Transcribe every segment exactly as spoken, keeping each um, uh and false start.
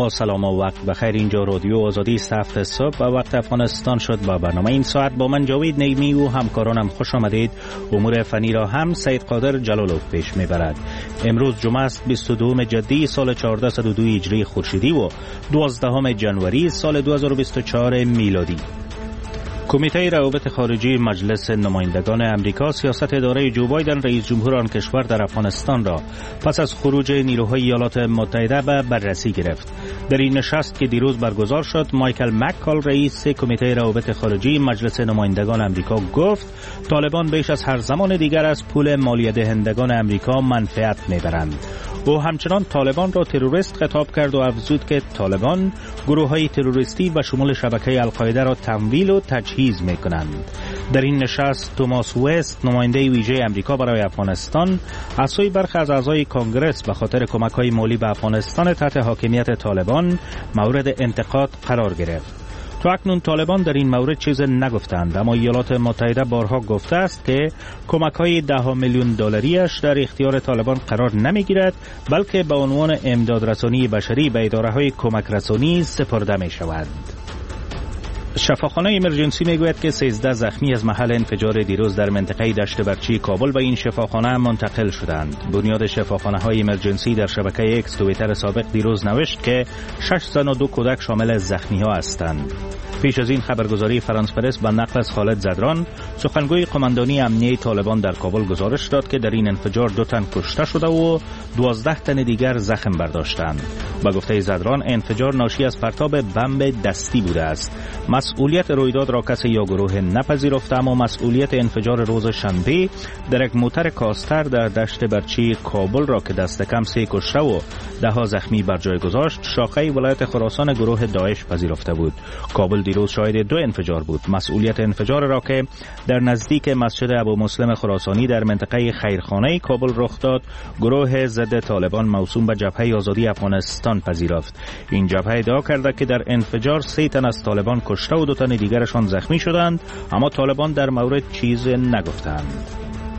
با سلام و وقت بخیر. اینجا رادیو آزادی است. هفت صبح و وقت افغانستان شد. با برنامه این ساعت با من جاوید نیمی و همکارانم خوش آمدید. امور فنی را هم سید قادر جلالوف پیش میبرد. امروز جمعه است، بیست و دوم جدی سال چهاردهصد و دو هجری خورشیدی و دوازدهم ژانویه سال دو هزار و بیست و چهار میلادی. کمیته روابط خارجی مجلس نمایندگان امریکا سیاست اداره جو بایدن رئیس جمهور آن کشور در افغانستان را پس از خروج نیروهای ایالات متحده به بررسی گرفت. در این نشست که دیروز برگزار شد، مایکل مککال رئیس کمیته روابط خارجی مجلس نمایندگان امریکا گفت طالبان بیش از هر زمان دیگر از پول مالیه دهندگان امریکا منفعت میبرند. او همچنان طالبان را تروریست خطاب کرد و افزود که طالبان گروه‌های تروریستی و شمول شبکه القاعده را تمویل و تجهیز می‌کنند. در این نشست توماس وست، نماینده ویژه امریکا برای افغانستان، از سوی برخی از اعضای کنگرس به خاطر کمک‌های مالی به افغانستان تحت حاکمیت طالبان مورد انتقاد قرار گرفت. تا اکنون طالبان در این مورد چیز نگفتند، اما ایالات متحده بارها گفته است که کمک‌های ده میلیون دلاریش در اختیار طالبان قرار نمی‌گیرد، بلکه به عنوان امدادرسانی بشری به اداره‌های کمک رسانی سپرده می‌شود. شفاخانه ایمرجنسی میگوید که سیزده زخمی از محل انفجار دیروز در منطقه دشت برچی کابل به این شفاخانه منتقل شدند. بنیاد شفاخانه های ایمرجنسی در شبکه اکس توییتر سابق دیروز نوشت که شش زن و دو کودک شامل زخمی ها هستند. پیش از این خبرگزاری فرانس پرس با نقل از خالد زدران، سخنگوی قماندانی امنیه طالبان در کابل گزارش داد که در این انفجار دو تن کشته شده و دوازده تن دیگر زخم برداشتند. با گفته زدران، انفجار ناشی از پرتاب بمب دستی بوده است. مسئولیت رویداد را کسی یا گروه نپذیرفته، اما مسئولیت انفجار روز شنبه در یک موتر کاستر در دشت برچی کابل را که دست کم سه کشته و ده ها زخمی بر جای گذاشت، شاخه ولایت خراسان گروه داعش پذیرفته بود. کابل دیروز شاهد دو انفجار بود. مسئولیت انفجار را که در نزدیک مسجد ابو مسلم خراسانی در منطقه خیرخانه کابل رخ داد، گروه ضد طالبان موسوم به جبهه آزادی افغانستان پذیرفت. این جبهه ادعا کرده که در انفجار سه تن از طالبان کشته و دو تن دیگرشان زخمی شدند، اما طالبان در مورد چیز نگفتند.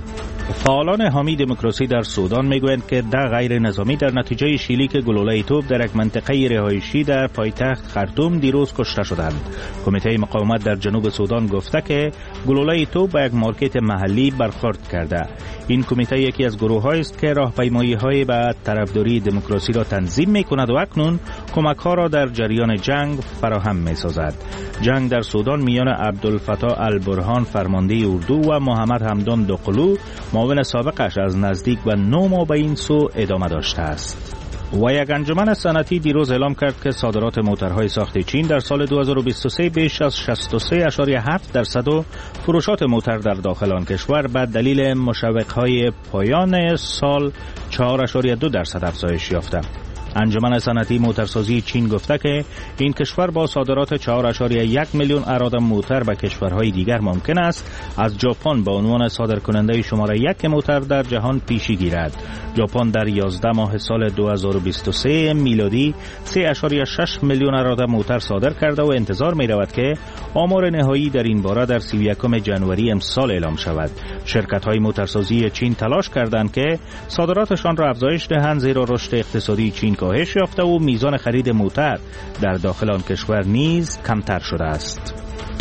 فعالان حامی دموکراسی در سودان میگویند که ده غیر نظامی در نتیجه شلیک گلوله توپ در یک منطقه رهایشی در پایتخت خرطوم دیروز کشته شدند. کمیته مقاومت در جنوب سودان گفته که گلوله توپ به یک مارکت محلی برخورد کرده. این کمیته یکی از گروه‌هایی است که راهپیمایی‌های به طرفداری دموکراسی را تنظیم می‌کند و اکنون کمک‌ها را در جریان جنگ فراهم می‌سازد. جنگ در سودان میان عبدالفتاح البرهان فرمانده اردو و محمد حمدان دقلو معاون سابقش از نزدیک و نه ماه به این سو ادامه داشته است. و یک انجمن صنعتی دیروز اعلام کرد که صادرات موترهای ساخت چین در سال دو هزار و بیست و سه بیش از شصت و سه ممیز هفت درصد و فروشات موتر در داخل آن کشور به دلیل مشوق‌های پایان سال چهار ممیز دو درصد افزایش یافته. انجمن صنعتی موترسازی چین گفته که این کشور با صادرات چهار ممیز یک میلیون اراده موتر به کشورهای دیگر ممکن است از ژاپن به عنوان صادرکننده شماره یک موتر در جهان پیشی گیرد. ژاپن در یازده ماه سال دو هزار و بیست و سه میلادی سه ممیز شش میلیون اراده موتر صادر کرده و انتظار می رود که آمار نهایی در این باره در سی و یکم ژانویه امسال اعلام شود. شرکت‌های موترسازی چین تلاش کردند که صادراتشان را افزایش دهند، زیرا رشد اقتصادی چین کاهش یافته و میزان خرید موتر در داخل آن کشور نیز کمتر شده است.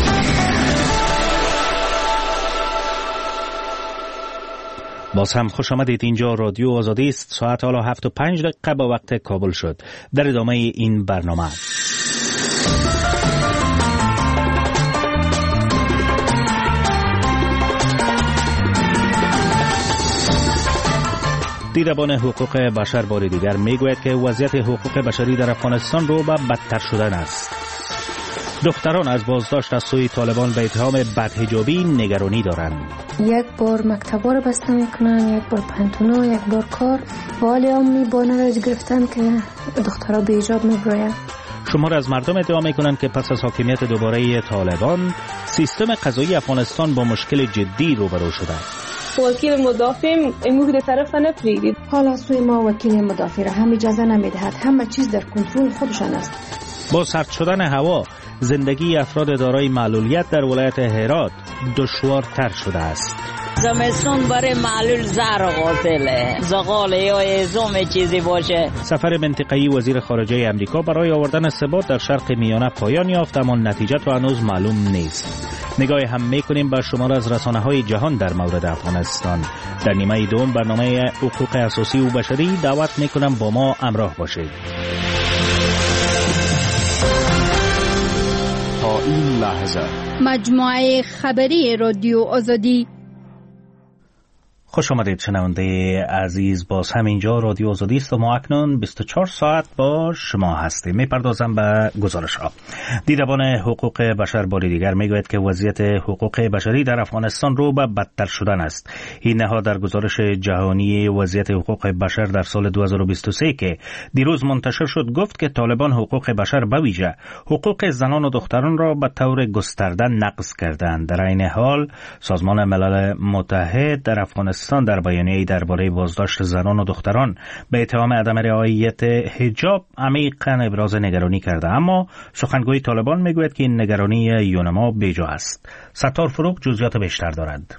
باز هم خوش آمدید. اینجا رادیو آزادی است. ساعت حالا هفت و پنج دقیقه به وقت کابل شد. در ادامه این برنامه دیدبان حقوق بشر بار دیگر میگوید که وضعیت حقوق بشری در افغانستان رو به بدتر شدن است. دختران از بازداشت از سوی طالبان به اتهام بدحجابی نگرانی دارند. یک بار مکتبا رو بسته میکنن، یک بار پنتونا، یک بار کار. ولی عمومی با نرج گرفتن که دخترها به حجاب میبراین. شمار از مردم ادعا میکنند که پس از حاکمیت دوباره طالبان سیستم قضایی افغانستان با مشکل جدی روبرو شده. وکیل مدافع امروز در طرف نپریدید. حالا سوی ما وکیل مدافع را هم اجازه نمیدهد. همه چیز در کنترل خودشان است. با سرد شدن هوا زندگی افراد دارای معلولیت در ولایت هرات دشوارتر شده است. زمستون برای معلول زهر قاتله، زغال یا ازوم چیزی باشه. سفر منطقه‌ای وزیر خارجه امریکا برای آوردن ثبات در شرق میانه پایان یافت، اما نتیجه تا هنوز معلوم نیست. نگاه هم میکنیم به شمار از رسانه‌های جهان در مورد افغانستان. در نیمه دوم برنامه حقوق اساسی و بشری دعوت میکنم با ما همراه باشید. تا این لحظه مجموعه خبری رادیو آزادی. خوش آمدید شنونده عزیز، باز همینجا رادیو آزادی است و ما اکنون بیست و چهار ساعت با شما هستیم. میپردازم به گزارش ها. دیدبان حقوق بشر بار دیگر میگوید که وضعیت حقوق بشری در افغانستان رو به بدتر شدن است. این نهاد در گزارش جهانی وضعیت حقوق بشر در سال دو هزار و بیست و سه که دیروز منتشر شد گفت که طالبان حقوق بشر به ویژه حقوق زنان و دختران را به طور گسترده نقض کردند. در این حال سازمان ملل متحد در افغانستان در بیانیه‌ای درباره بازداشت زنان و دختران به اتهام عدم رعایت حجاب عمیقاً ابراز نگرانی کرده، اما سخنگوی طالبان میگوید که این نگرانی یونما بیجا است. ستار فروغ جزئیات بیشتر دارد.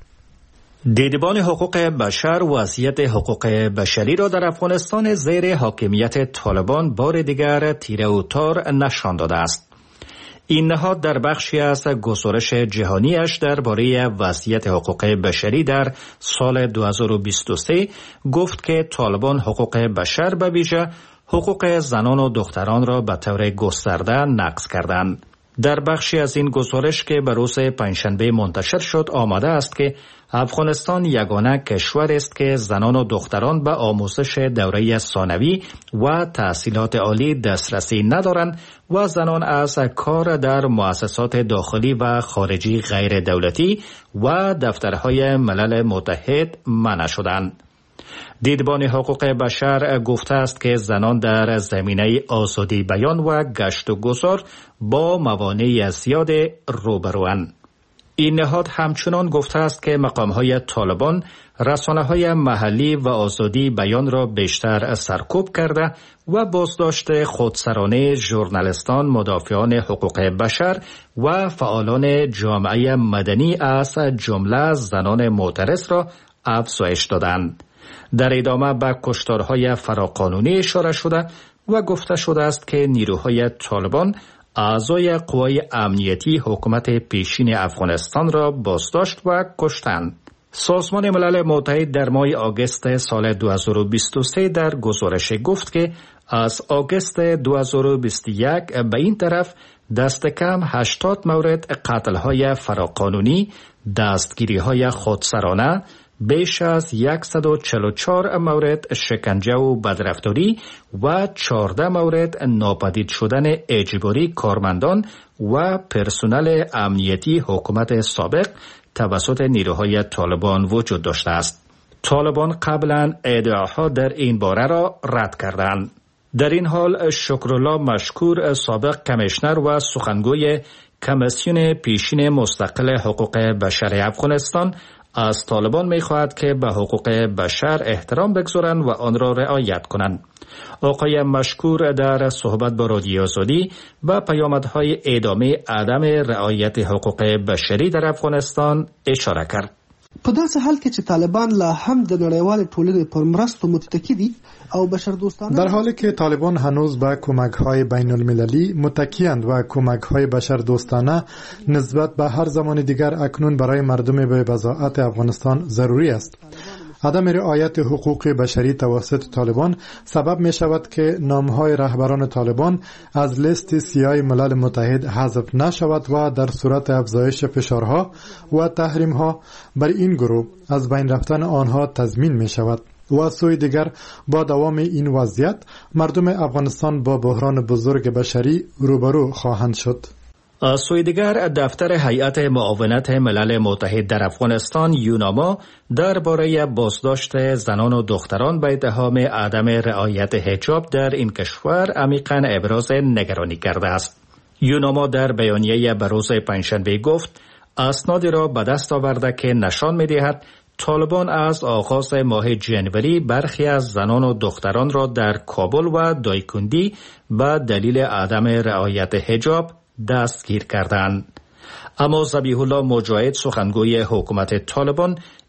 دیدبان حقوق بشر وضعیت حقوق بشری را در افغانستان زیر حاکمیت طالبان بار دیگر تیره و تار نشان داده است. این نهاد در بخشی از گزارش جهانیش درباره وضعیت حقوق بشری در سال دو هزار و بیست و سه گفت که طالبان حقوق بشر به ویژه حقوق زنان و دختران را به طور گسترده نقض کردند. در بخشی از این گزارش که به روز پنجشنبه منتشر شد آمده است که افغانستان یگانه کشور است که زنان و دختران به آموزش دوره ثانوی و تحصیلات عالی دسترسی ندارند و زنان از کار در مؤسسات داخلی و خارجی غیر دولتی و دفترهای ملل متحد منع شدند. دیدبان حقوق بشر گفته است که زنان در زمینه آزادی بیان و گشت و گذار با موانع زیاد روبروند. این نهاد همچنان گفته است که مقام‌های طالبان رسانه‌های محلی و آزادی بیان را بیشتر سرکوب کرده و بازداشت خودسرانه ژورنالیستان، مدافعان حقوق بشر و فعالان جامعه مدنی از جمله زنان معترض را افزایش دادند. در ادامه به کشتارهای فراقانونی اشاره شده و گفته شده است که نیروهای طالبان اعضای قوای امنیتی حکومت پیشین افغانستان را بازداشت و کشتند. سازمان ملل متحد در ماه آگوست سال دو هزار و بیست و سه در گزارش گفت که از آگوست دو هزار و بیست و یک به این طرف دست کم هشتاد مورد قتل‌های فراقانونی، دستگیری‌های خودسرانه، بیش از صد و چهل و چهار مورد شکنجه و بدرفتاری و چهارده مورد ناپدید شدن اجباری کارمندان و پرسنل امنیتی حکومت سابق توسط نیروهای طالبان وجود داشته است. طالبان قبلا ادعاها در این باره را رد کردند. در این حال شکرالله مشکور، سابق کمیشنر و سخنگوی کمیسیون پیشین مستقل حقوق بشر افغانستان، از طالبان می‌خواهد که به حقوق بشر احترام بگذارند و آن را رعایت کنند. آقای مشکور در صحبت با رادیو آزادی و پیامدهای ادامه عدم رعایت حقوق بشری در افغانستان اشاره کرد. په داسې حال کې چې طالبان لا هم د نړیوال ټولنې پر مرستو متکی دي او بشر دوستانه، در حالی که طالبان هنوز به کمک‌های بین المللی متکی‌اند و کمک‌های بشر دوستانه نسبت به هر زمان دیگر اکنون برای مردم به بضاعت افغانستان ضروری است. عدم رعایت حقوق بشری توسط طالبان سبب می شود که نامهای رهبران طالبان از لیست سیاه ملل متحد حذف نشود و در صورت افزایش فشارها و تحریمها بر این گروه از بین رفتن آنها تضمین می شود. و سوی دیگر با دوام این وضعیت مردم افغانستان با بحران بزرگ بشری روبرو خواهند شد. از سوی دیگر دفتر هیئت معاونت ملل متحد در افغانستان یوناما درباره بازداشت زنان و دختران به اتهام عدم رعایت حجاب در این کشور عمیقاً ابراز نگرانی کرده است. یوناما در بیانیه به روز پنجشنبه گفت اسنادی را به دست آورده که نشان می‌دهد طالبان از آغاز ماه جنوری برخی از زنان و دختران را در کابل و دایکندی به دلیل عدم رعایت حجاب دستگیر کردند. اما ذبیح الله مجاهد، سخنگوی حکومت طالبان،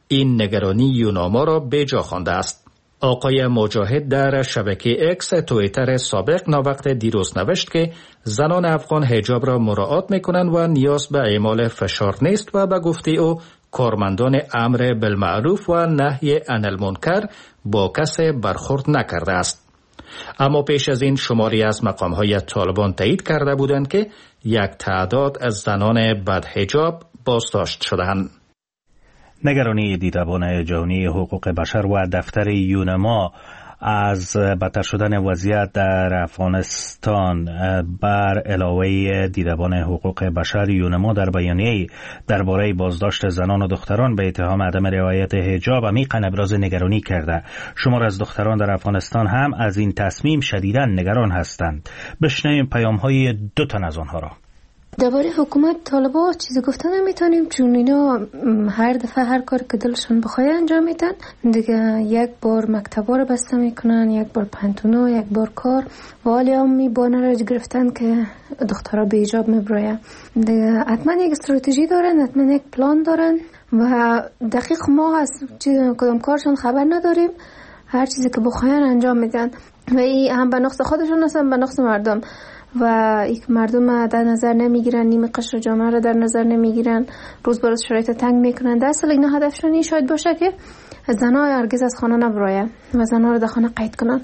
این نگرانی یوناما را به جا خوانده است. آقای مجاهد در شبکه اکس توییتر سابق ناوقت دیروز نوشت که زنان افغان حجاب را مراعات میکنند و نیاز به اعمال فشار نیست و به گفته او کارمندان امر بالمعروف و نهی عن المنکر با کسی برخورد نکرده است. اما پیش از این شماری از مقام‌های طالبان تایید کرده بودند که یک تعداد از زنان بدحجاب بازداشت شدند. نگرانی دیدبان جهانی حقوق بشر و دفتر یونما از بدتر شدن وضعیت در افغانستان بر علاوه دیدبان حقوق بشر یونما در بیانیه درباره بازداشت زنان و دختران به اتهام عدم رعایت حجاب عمیقاً ابراز نگرانی کرده. شمار از دختران در افغانستان هم از این تصمیم شدیداً نگران هستند. بشنویم پیام‌های دو تن از آنها را. درباره حکومت طالبان چیزی گفتن نمیتونیم، چون اینا هر دفعه هر کار که دلشون بخواد انجام میدن. دیگه یک بار مکتبا رو بسته میکنن، یک بار پنتونا، یک بار کار و حالی هم میبانه را گرفتن که دخترها به حجاب میبراین. دیگه حتما یک استراتژی دارن، حتما یک پلان دارن و دقیق ما از کدام کارشون خبر نداریم. هر چیزی که بخواین انجام میدن و این هم به نقص خودشون هستن، به نقص مردم و یک مردم در نظر نمیگیرن، نیمه قشر جامعه را در نظر نمیگیرن، روز به روز شرایط تنگ میکنن. در اصل اینا هدفشون این شاید باشه که زنها هرگز از خانه نبراین و زنها را در خانه قید کنن.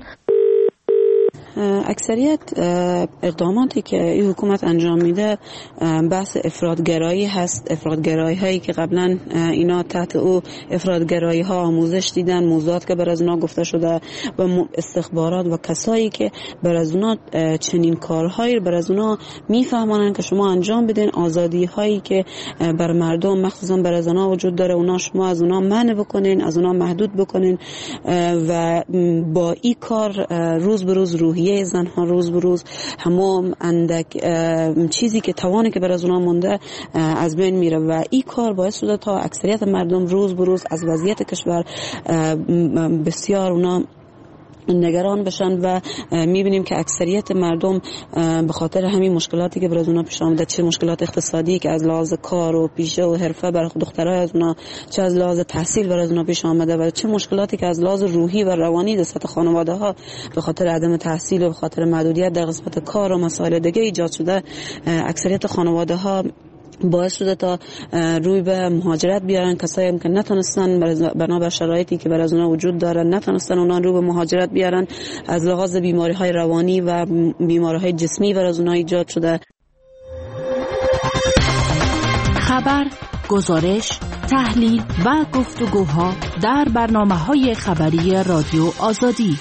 اکثریت اقداماتی که این حکومت انجام میده بحث افراطگرایی هست. افراطگرایی هایی که قبلا اینا تحت او افراطگرایی ها آموزش دیدن، موضوعات که بر از اونا گفته شده و استخبارات و کسایی که بر از اونا چنین کارهایی بر از اونا میفهمانن که شما انجام بدین. آزادی هایی که بر مردم مخصوصا بر از اونا وجود داره اونا شما از اونا منع بکنین، از اونا محدود بکنین و با این کار روز به روز روحی یه زنها روز به روز همون اندک چیزی که توانی که بر از اونا مونده از بین میره و این کار باعث شده تا اکثریت مردم روز به روز از وضعیت کشور بسیار اونا نگران بشن و میبینیم که اکثریت مردم به خاطر همین مشکلاتی که برای اونا پیش آمده، چه مشکلات اقتصادی که از لحاظ کار و پیشه و حرفه برای دخترای از اونا، چه از لحاظ تحصیل برای اونا پیش آمده و چه مشکلاتی که از لحاظ روحی و روانی در سطح خانواده ها به خاطر عدم تحصیل و به خاطر محدودیت در قسمت کار و مسائل دیگه ایجاد شده. اکثریت خانواده ها باعث شده تا روی به مهاجرت بیارن. کسایی هم که نتونستن بنابر شرایطی که بر از اونا وجود داره نتونستن اونا رو به مهاجرت بیارن، از لحاظ بیماری های روانی و بیماری های جسمی بر از اونا ایجاد شده. خبر، گزارش، تحلیل و گفتگوها در برنامه‌های خبری رادیو آزادی.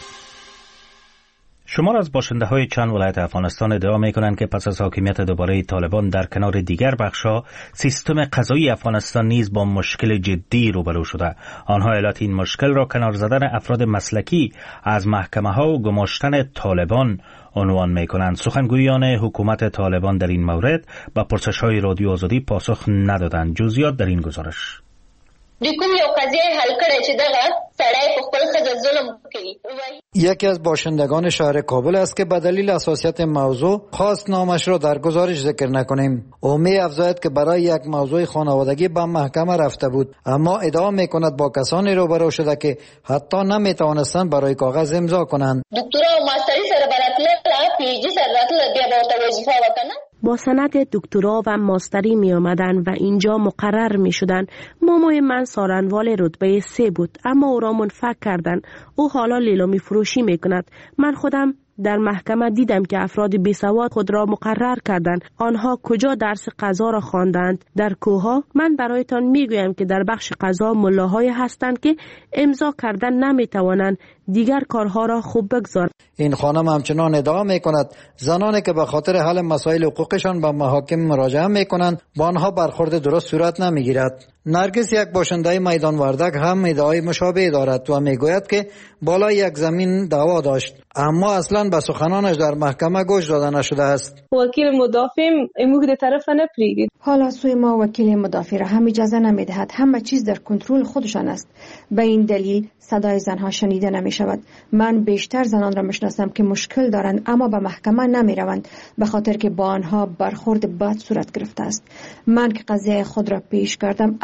شمار از باشنده های چند ولایت افغانستان ادعا می کنند که پس از حاکمیت دوباره طالبان در کنار دیگر بخش‌ها سیستم قضایی افغانستان نیز با مشکل جدی روبرو شده. آنها علت این مشکل را کنار زدن افراد مسلکی از محکمه ها و گماشتن طالبان عنوان می کنند. سخنگویان حکومت طالبان در این مورد به پرسش های رادیو آزادی پاسخ ندادند. جزئیات در این گزارش. دوی کوم یو قضیه حل کړي چې دغه سړی په خپل ښځه ظلم کوي. یکی از باشندگان شهر کابل است که به دلیل حساسیت موضوع خواست نامش را در گزارش ذکر نکنیم. او می افزاید که برای یک موضوع خانوادگی به محکمه رفته بود، اما ادعا می کند با کسانی روبرو شده که حتی نمی توانستند برای کاغذ امضا کنند. دکترا او ماستری سره براتله پی ایچ डी سره راتله بیا به وظیفه وکنه. با سند دکترا و ماستری می آمدن و اینجا مقرر می شدن. مامای من سارنوال رتبه سه بود، اما او را منفک کردن. او حالا لیلامی فروشی می کند. من خودم در محکمه دیدم که افراد بیسواد خود را مقرر کردند. آنها کجا درس قضا را خواندند؟ در کوها؟ من برایتان میگویم که در بخش قضا ملاهای هستند که امضا کردن نمیتوانند، دیگر کارها را خوب بگذار. این خانم همچنان ادعا می کند زنانی که به خاطر حل مسائل حقوقشان به محاکم مراجعه می کنند با آنها برخورد درست صورت نمی گیرد. نرگس یک باشنده میدان وردک هم ادعای مشابه دارد و می گوید که بالای یک زمین دعوا داشت، اما اصلا به سخنانش در محکمه گوش داده نشده است. وکیل مدافع امو در طرف نپریدید. حالا سوی ما وکیل مدافع را هم اجازه نمیدهد. همه چیز در کنترل خودشان است. به این دلیل صدای زنها شنیده نمی شود. من بیشتر زنان را میشناسم که مشکل دارند اما به محکمه نمی روند به خاطر که با آنها برخورد بد صورت گرفته است. من که قضیه خود را پیش کردم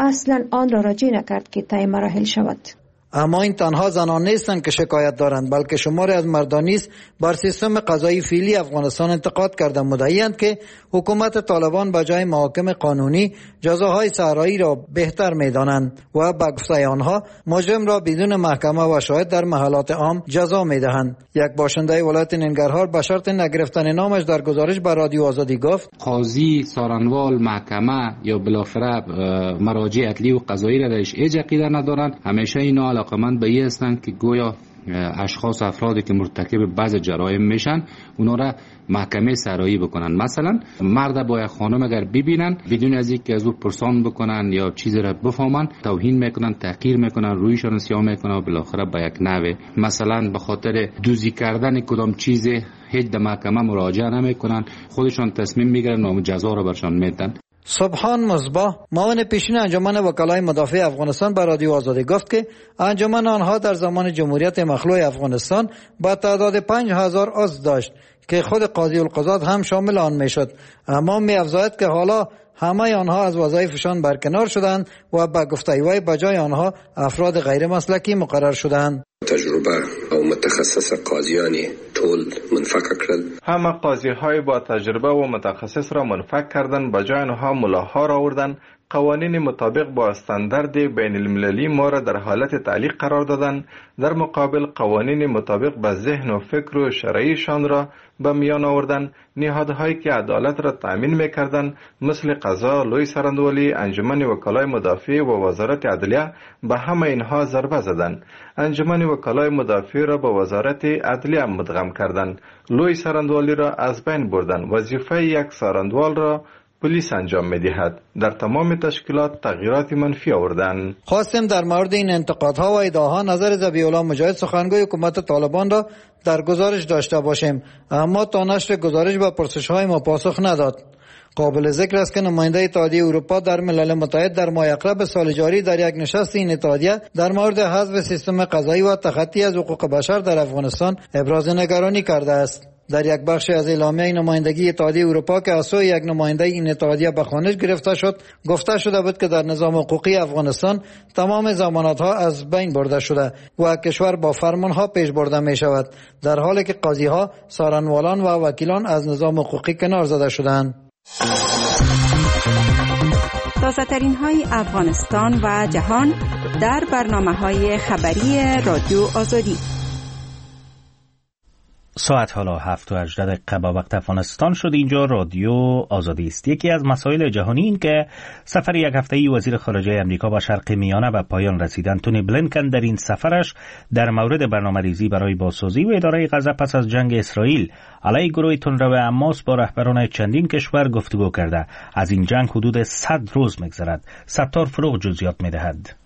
اصلا آن را راجع نکرد که طی مراحل شود. اما این تنها زنان نیستند که شکایت دارند، بلکه شماری از مردان نیز بر سیستم قضایی فعلی افغانستان انتقاد کرده، مدعی‌اند که حکومت طالبان به جای محاکم قانونی جزاهای صحرایی را بهتر می‌دانند و به گفته آنها مجرم را بدون محکمه و شاهد در محلات عام جزا می‌دهند. یک باشنده ولایت ننگرهار به شرط نگرفتن نامش در گزارش به رادیو آزادی گفت: قاضی، سارنوال، محکمه یا بالاخره مراجع عدلی و قضایی را درش هیچ عقیده ندارند. همیشه اینا علاقمند به این هستند که گویا اشخاص افرادی که مرتکب بعض جرایم میشن اونا را محکمه سرایی بکنن. مثلا مرد با یک خانم اگر ببینن بدون از اینکه از او پرسان بکنن یا چیزی را بفهمن توهین میکنن، تحقیر میکنن، رویشان سیاه میکنن و بالاخره به یک نحوه مثلا به خاطر دوزی کردن کدام چیز هیچ در محکمه مراجعه نمیکنن، خودشان تصمیم میگیرن و جزا را برشان میدن. سبحان مصباح، معاون پیشین انجمن وکلای مدافع افغانستان به رادیو آزادی گفت که انجمن آنها در زمان جمهوریت مخلوع افغانستان با تعداد پنج هزار عضو داشت که خود قاضی القضات هم شامل آن میشد، اما می افزاید که حالا همه آنها از وظایفشان برکنار شدند و به گفته وی به جای آنها افراد غیر مسلکی مقرر شدند. تجربه او متخصص قاضیانی طول منفک کردن. همه قاضی های با تجربه و متخصص را منفک کردن، به جای آنها ملاها را آوردن، قوانین مطابق با استاندارد بین المللی ما را در حالت تعلیق قرار دادن، در مقابل قوانین مطابق به ذهن و فکر و شرعیشان را به میان آوردن. نهادهایی که عدالت را تأمین میکردند مثل قضا، لوی سرندوالی، انجمن وکلای مدافع و وزارت عدلیه به همه اینها ضربه زدند. انجمن وکلای مدافع را به وزارت عدلیه مدغم کردند، لوی سرندوالی را از بین بردند، وظیفه یک سرندوال را پلیس انجام می‌دهد. در تمام تشکیلات تغییرات منفی آوردند. خواستیم در مورد این انتقادها و ادعاها نظر ذبیح الله مجاهد سخنگوی حکومت طالبان را در گزارش داشته باشیم، اما تا نشر گزارش به پرسش‌های ما پاسخ نداد. قابل ذکر است که نماینده اتحادیه اروپا در ملل متحد در ماه اقرب سال جاری در یک نشست این اتحادیه در مورد حذف سیستم قضایی و تخطی از حقوق بشر در افغانستان ابراز نگرانی کرده است. در یک بخش از اعلامیه نمایندگی اتحادیه اروپا که از سوی یک نماینده این اتحادیه به خوانش گرفته شد، گفته شده بود که در نظام حقوقی افغانستان تمام ضمانت‌ها از بین برده شده و کشور با فرمان‌ها پیش برده می شود، در حالی که قاضی‌ها، سارنوالان و وکیلان از نظام حقوقی کنار زده شدند. تازه‌ترین های افغانستان و جهان در برنامه‌های خبری رادیو آزادی. ساعت حالا هفت و هجده دقیقه با وقت افغانستان شد. اینجا رادیو آزادی است. یکی از مسائل جهانی این که سفر یک هفته‌ای وزیر خارجه امریکا به شرق میانه به پایان رسید. انتونی بلینکن در این سفرش در مورد برنامه‌ریزی برای بازسازی و اداره غزه پس از جنگ اسرائیل علیه گروه تندرو حماس با رهبران چندین کشور گفتگو کرده. از این جنگ حدود صد روز می‌گذرد. ستار فروغ جزئیات می‌دهد.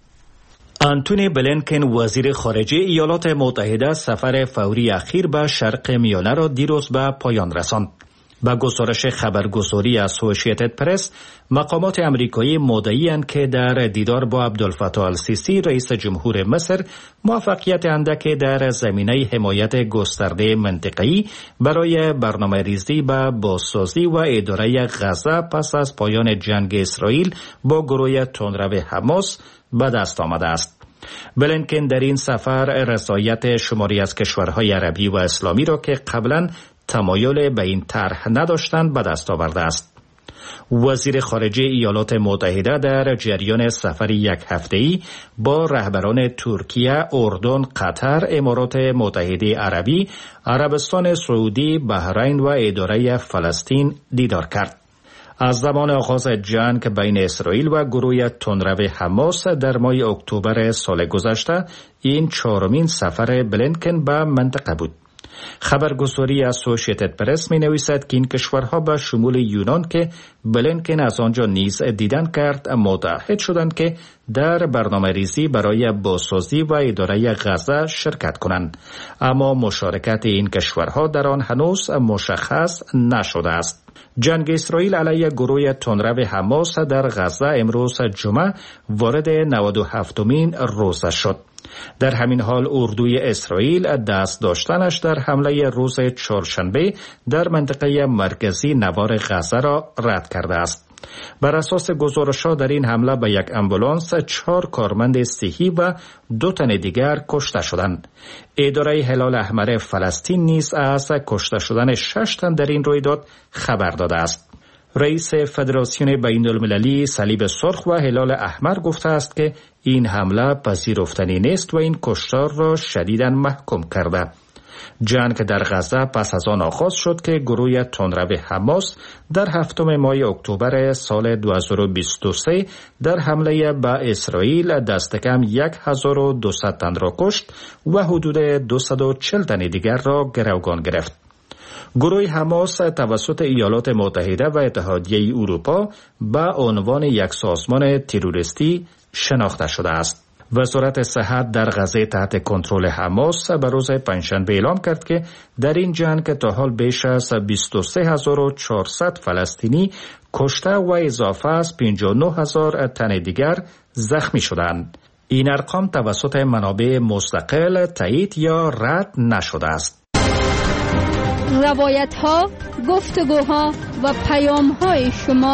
انتونی بلینکن وزیر خارجه ایالات متحده سفر فوری اخیر به شرق میانه را دیروز به پایان رساند. با گزارش خبرگزاری اسوسییتد پرس، مقامات امریکایی مدعی‌اند که در دیدار با عبدالفتاح السیسی رئیس جمهور مصر موفقیت اندک در زمینه حمایت گسترده منطقه‌ای برای برنامه‌ریزی به بازسازی و اداره غزه پس از پایان جنگ اسرائیل با گروه تندرو حماس به دست آمده است. بلینکن در این سفر رضایت شماری از کشورهای عربی و اسلامی را که قبلا تمایل به این طرح نداشتند به دست آورده است. وزیر خارجه ایالات متحده در جریان سفری یک هفته‌ای با رهبران ترکیه، اردن، قطر، امارات متحده عربی، عربستان سعودی، بحرین و اداره فلسطین دیدار کرد. از زمان آغاز جنگ بین اسرائیل و گروه تندرو حماس در ماه اکتبر سال گذشته این چهارمین سفر بلینکن به منطقه بود. خبرگزاری اسوسییتد پرس می نویسد که این کشورها به شمول یونان که بلینکن از آنجا نیز دیدن کرد متعهد شدند که در برنامه ریزی برای بازسازی و اداره غزه شرکت کنند، اما مشارکت این کشورها در آن هنوز مشخص نشده است. جنگ اسرائیل علیه گروه تندرو حماس در غزه امروز جمعه وارد نود و هفتمین روز شد. در همین حال اردوی اسرائیل دست داشتنش در حمله روز چهارشنبه در منطقه مرکزی نوار غزه را رد کرده است. بر اساس گزارش‌ها در این حمله به یک آمبولانس چهار کارمند صحی و دو تن دیگر کشته شدند. اداره هلال احمر فلسطین نیز از کشته شدن شش تن در این رویداد خبر داده است. رئیس فدراسیون بین‌المللی صلیب سرخ و هلال احمر گفته است که این حمله پذیرفتنی نیست و این کشتار را شدیداً محکوم کرده. جنگ در غزه پس از آن آغاز شد که گروه تندرو حماس در هفتم ماه اکتبر سال دو هزار و بیست و سه در حمله به اسرائیل دست کم هزار و دویست تن را کشت و حدود دویست و چهل تن دیگر را گروگان گرفت. گروه حماس توسط ایالات متحده و اتحادیه اروپا به عنوان یک سازمان تروریستی شناخته شده است. وزارت صحت در غزه تحت کنترل حماس به روز پنجشنبه اعلام کرد که در این جنگ تا حال بیش از بیست و سه هزار و چهارصد فلسطینی کشته و اضافه از پنجاه و نه هزار تن دیگر زخمی شدند. این ارقام توسط منابع مستقل تایید یا رد نشده است. روایت ها، گفتگوها و پیام های شما.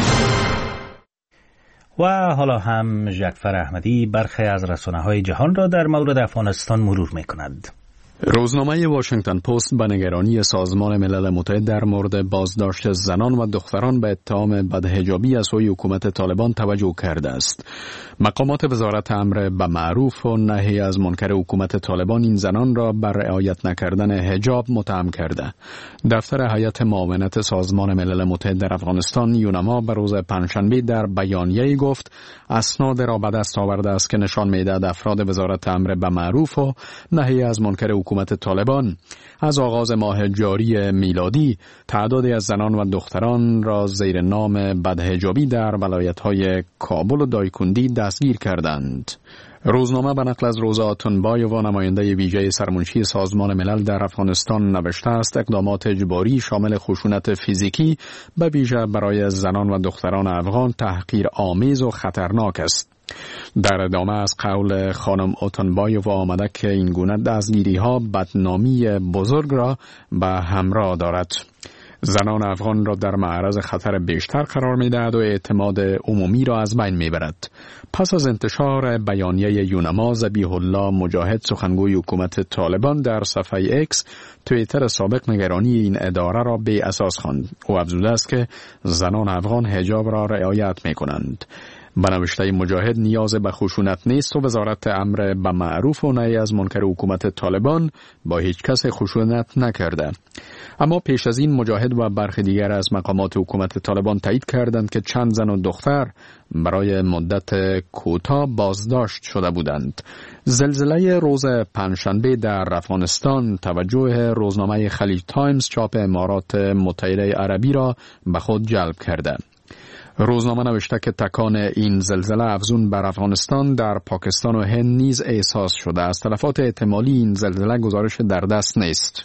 و حالا هم جعفر احمدی برخی از رسانه‌های جهان را در مورد افغانستان مرور می‌کند. روزنامه واشنگتن پست به نگرانی سازمان ملل متحد در مورد بازداشت زنان و دختران به اتهام بدحجابی از سوی حکومت طالبان توجه کرده است. مقامات وزارت امر به معروف و نهی از منکر حکومت طالبان این زنان را بر رعایت نکردن حجاب متهم کرده. دفتر هیئت معاونت سازمان ملل متحد در افغانستان یونما به روز پنجشنبه در بیانیه‌ای گفت اسناد را به دست آورده است که نشان می‌دهد افراد وزارت امر به معروف و نهی از منکر حکومت طالبان از آغاز ماه جاری میلادی تعدادی از زنان و دختران را زیر نام بدحجابی در ولایت‌های کابل و دایکندی دستگیر کردند. روزنامه به نقل از روزا آتونبایووا نماینده ویژه سرمنشی سازمان ملل در افغانستان نوشته است اقدامات اجباری شامل خشونت فیزیکی به ویژه برای زنان و دختران افغان تحقیر آمیز و خطرناک است. در ادامه از قول خانم آتونبایووا آمده که این گونه دستگیری ها بدنامی بزرگ را به همراه دارد. زنان افغان را در معرض خطر بیشتر قرار می دهد و اعتماد عمومی را از بین می برد. پس از انتشار بیانیه یونما، ذبیح الله مجاهد سخنگوی حکومت طالبان در صفحه اکس توییتر سابق نگرانی این اداره را بی اساس خواند. او افزوده است که زنان افغان حجاب را رعایت می کنند. به نوشته مجاهد نیاز به خشونت نیست و وزارت امر به معروف و نهی از منکر حکومت طالبان با هیچ کس خشونت نکرده. اما پیش از این مجاهد و برخی دیگر از مقامات حکومت طالبان تایید کردند که چند زن و دختر برای مدت کوتاه بازداشت شده بودند. زلزله روز پنجشنبه در افغانستان توجه روزنامه خلیج تایمز چاپ امارات متحده عربی را به خود جلب کرده. روزنامه نوشته که تکان این زلزله افزون بر افغانستان در پاکستان و هند نیز احساس شده است. تلفات احتمالی این زلزله گزارش در دست نیست.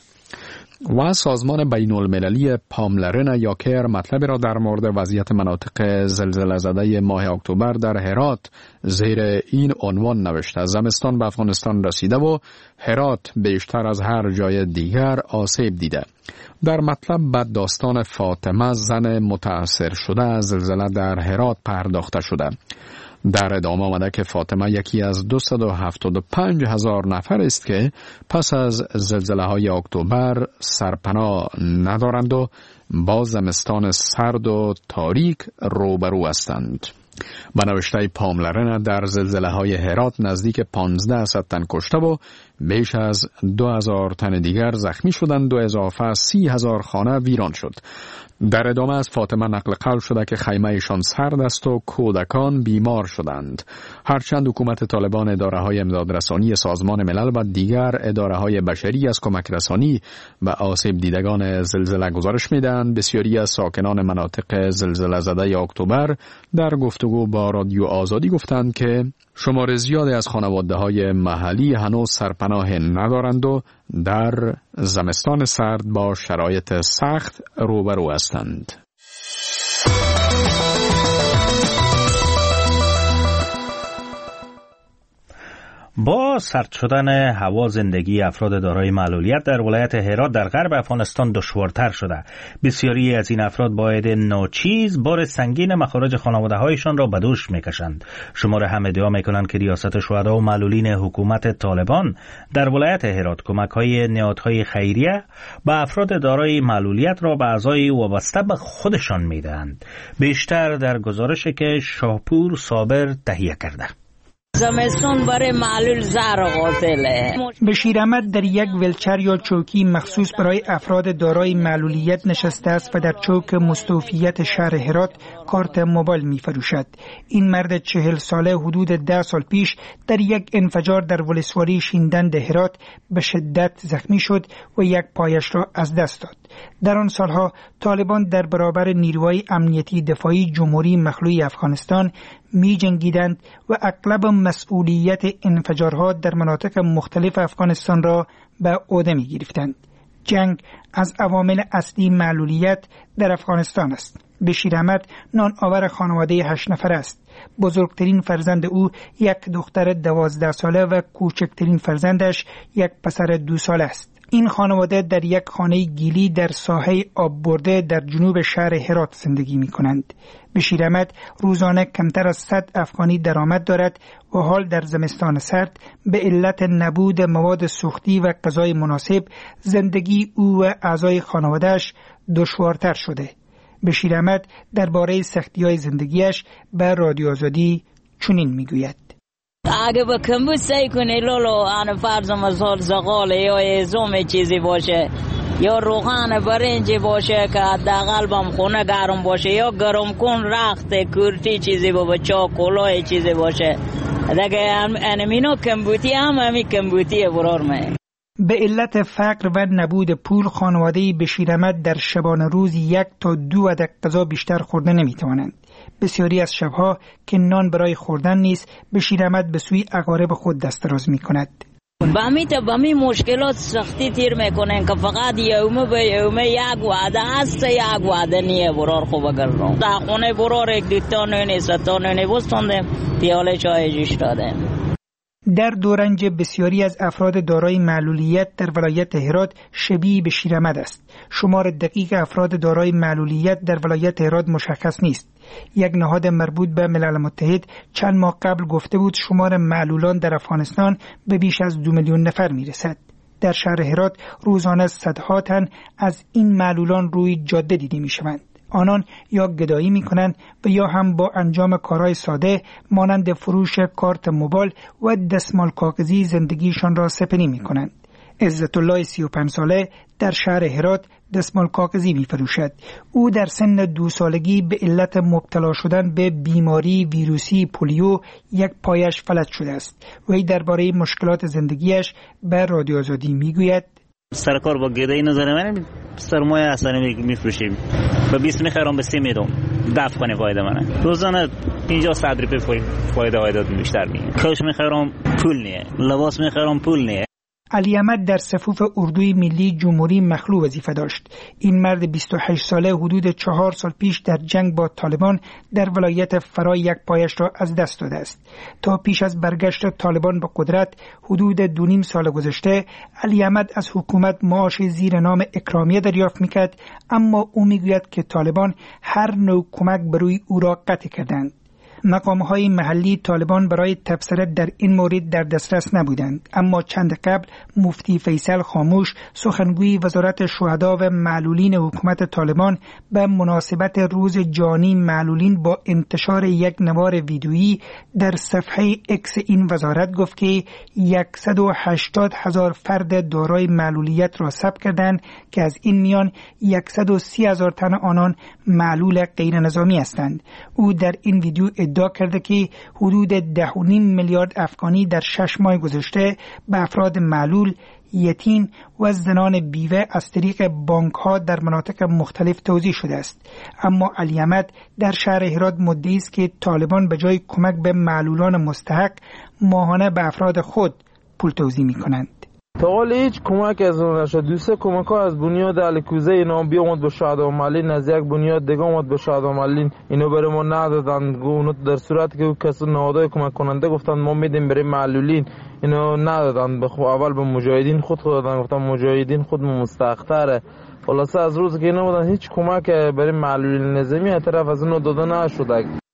و سازمان بین المللی پاملرن یا کیر مطلبی را در مورد وضعیت مناطق زلزله زده ماه اکتبر در هرات زیر این عنوان نوشته: زمستان به افغانستان رسیده و هرات بیشتر از هر جای دیگر آسیب دیده. در مطلب به داستان فاطمه زن متاثر شده از زلزله در هرات پرداخته شده. در ادامه آمده که فاطمه یکی از دویست و هفتاد و پنج هزار نفر است که پس از زلزله های اکتبر سرپناه ندارند و با زمستان سرد و تاریک روبرو هستند. به نوشته پاملرن در زلزله های هرات نزدیک پانزده تن کشته و بیش از دو هزار تن دیگر زخمی شدند و اضافه سی هزار خانه ویران شد. در ادامه از فاطمه نقل قول شده که خیمه ایشان سرد است و کودکان بیمار شدند. هرچند حکومت طالبان اداره های امدادرسانی سازمان ملل و دیگر اداره های بشری از کمک رسانی به آسیب دیدگان زلزله گزارش میدهند، بسیاری از ساکنان مناطق زلزله زده اکتبر در گفتگو با رادیو آزادی گفتند که شمار زیادی از خانواده های محلی هنوز سرپناه ندارند و در زمستان سرد با شرایط سخت روبرو هستند. با سرد شدن هوا زندگی افراد دارای معلولیت در ولایت هرات در غرب افغانستان دشوارتر شده. بسیاری از این افراد باید ناچیز بار سنگین مخارج خانواده‌هایشان را به دوش می‌کشند. شمار هم ادعا می‌کنند که ریاست شهدا و معلولین حکومت طالبان در ولایت هرات کمک‌های نهادهای خیریه به افراد دارای معلولیت را به اعضای وابسته به خودشان می‌دهند. بیشتر در گزارشی که شاپور صابر تهیه کرده. زمستون برای معلول زهر قاتله. بشیر احمد در یک ویلچر یا چوکی مخصوص برای افراد دارای معلولیت نشسته است و در چوک مستوفیت شهر هرات کارت موبایل می فروشد. این مرد چهل ساله حدود ده سال پیش در یک انفجار در ولسوالی شیندند هرات به شدت زخمی شد و یک پایش را از دست داد. در آن سالها طالبان در برابر نیروهای امنیتی دفاعی جمهوری مخلوع افغانستان می جنگیدند و اغلب مسئولیت انفجارها در مناطق مختلف افغانستان را به عهده می گرفتند. جنگ از عوامل اصلی معلولیت در افغانستان است. بشیر احمد نان آور خانواده هشت نفر است. بزرگترین فرزند او یک دختر دوازده ساله و کوچکترین فرزندش یک پسر دو ساله است. این خانواده در یک خانه گیلی در ساحه آب برده در جنوب شهر هرات زندگی می کنند. بشیر احمد روزانه کمتر از صد افغانی درآمد دارد و حال در زمستان سرد به علت نبود مواد سوختی و غذای مناسب زندگی او و اعضای خانواده‌اش دشوارتر شده. بشیر احمد درباره سختی‌های زندگیش به رادیو آزادی چنین میگوید: اگه با کمبود سعی کنی لولو آن فرض مثال زغال یا ازوم چیزی باشه یا روغن برنجی باشه که حداقل بم خونه گرم باشه یا گرم کن رخت کورتی چیزی با چاکولای چیزی باشه دیگه انمینو کمبودی هم همی کمبودی برارمه. به علت فقر و نبود پول خانواده بشیر احمد در شبانه روز یک تا دو عدد غذا بیشتر خورده نمیتوانند. بسیاری از شبها که نان برای خوردن نیست بشیر احمد به سوی اقارب خود دست دراز میکند. بامی تا بامی مشکلات سختی تیر میکنن که فقط یومه به یومه یک وعده هست یک وعده نیه برار خوب گردم در خونه برار یک دیتا نونی ستا نونی بستندم پیاله چای جوش دادم. در دورنج بسیاری از افراد دارای معلولیت در ولایت هرات شبیه بشیر احمد است. شمار دقیق افراد دارای معلولیت در ولایت هرات مشخص نیست. یک نهاد مربوط به ملل متحد چند ماه قبل گفته بود شمار معلولان در افغانستان به بیش از دو میلیون نفر میرسد. در شهر هرات روزانه صدها تن از این معلولان روی جاده دیده میشوند. آنان یا گدایی میکنند و یا هم با انجام کارهای ساده مانند فروش کارت موبایل و دستمال کاغذی زندگیشان را سپری میکنند. عزت الله سی و پنج ساله در شهر هرات دستمال کاغذی میفروشد. او در سن دو سالگی به علت مبتلا شدن به بیماری ویروسی پولیو یک پایش فلج شده است. وی درباره مشکلات زندگیش به رادیو آزادی میگوید: سرکار با گدایی نظر من سرمایه اصلا میفروشیم و بیست میخرم به سی میدم دفع کنه فایده منه روزانه پنجاه صد روپیه فایده هایداد بیشتر میگه. کاش میخرم پول نیه، لباس میخرم پول نیه. علی احمد در صفوف اردوی ملی جمهوری مخلوع وظیفه داشت. این مرد بیست و هشت ساله حدود چهار سال پیش در جنگ با طالبان در ولایت فرای یک پایش را از دست داده است. تا پیش از برگشت طالبان به قدرت حدود دو نیم سال گذشته علی احمد از حکومت معاش زیر نام اکرامیه دریافت میکرد، اما او میگوید که طالبان هر نوع کمک بروی او را قطع کردند. مقام‌های محلی طالبان برای تبصره در این مورد در دسترس نبودند، اما چند قبل مفتی فیصل خاموش سخنگوی وزارت شهدا و معلولین حکومت طالبان به مناسبت روز جهانی معلولین با انتشار یک نوار ویدیویی در صفحه اکس این وزارت گفت که صد و هشتاد هزار فرد دارای معلولیت را ثبت کردند که از این میان صد و سی هزار تن آنان معلول غیر نظامی هستند. او در این ویدیو ادعا کرده که حدود ده و نیم میلیارد افغانی در شش ماه گذشته به افراد معلول، یتیم و زنان بیوه از طریق بانک ها در مناطق مختلف توزیع شده است. اما علی احمد در شهر هرات مدعی است که طالبان به جای کمک به معلولان مستحق ماهانه به افراد خود پول توزیع می کنند. تا حال هیچ کمک از اون نشد. دوسته کمک ها از بنیاد الکوزه اینا بیا اومد به شهدا معلولین، از یک بنیاد دیگه اومد به شهدا معلولین، اینو برای ما ندادن. اونو در صورتی که کسی نهادهای کمک کننده گفتن ما میدیم برای معلولین، اینو ندادن. به اول به مجاهدین خود خود دادن، گفتن مجاهدین خود مستحق‌تره. خلاصه از روز که اینا بودن هیچ کمک برای معلول نظامی طرف از اونو داده نشده.